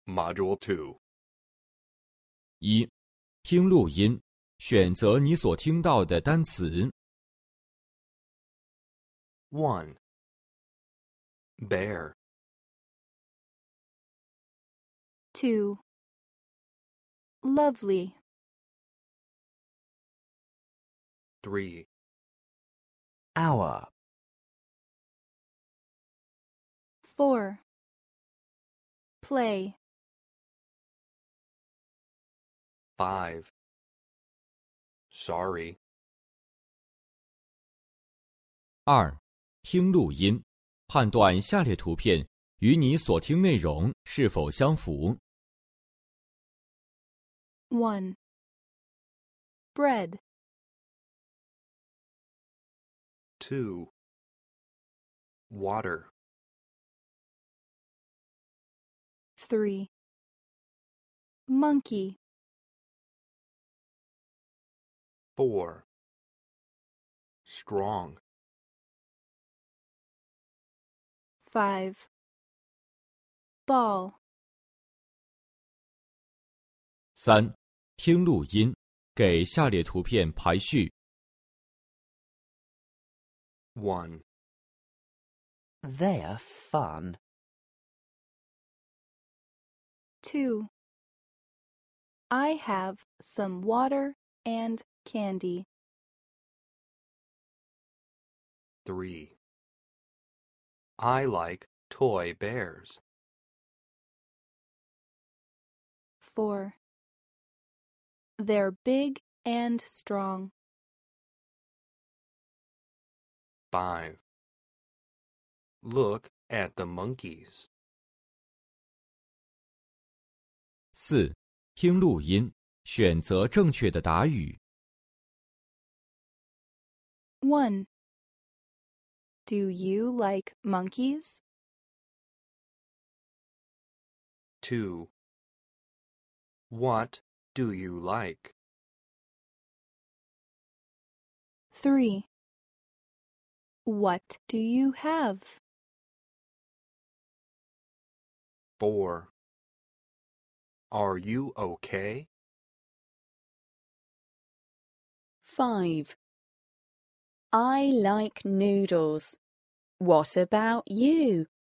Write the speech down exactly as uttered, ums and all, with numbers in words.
Module two. 一、听录音，选择你所听到的单词。 one. Bear. two. Lovely. three. Hour. four. Play. five. Sorry. 二、听录音，判断下列图片与你所听内容是否相符。 one. Bread. two. Water. three. Monkey. four. Strong. five. Ball. 三、听录音，给下列图片排序。 one. They're fun. two. I have some water and candy. three. I like toy bears. four. They're big and strong. five. Look at the monkeys. 四、听录音，选择正确的答语。 one. Do you like monkeys? two. What do you like? three. What do you have? four. Are you okay? five. I like noodles. What about you?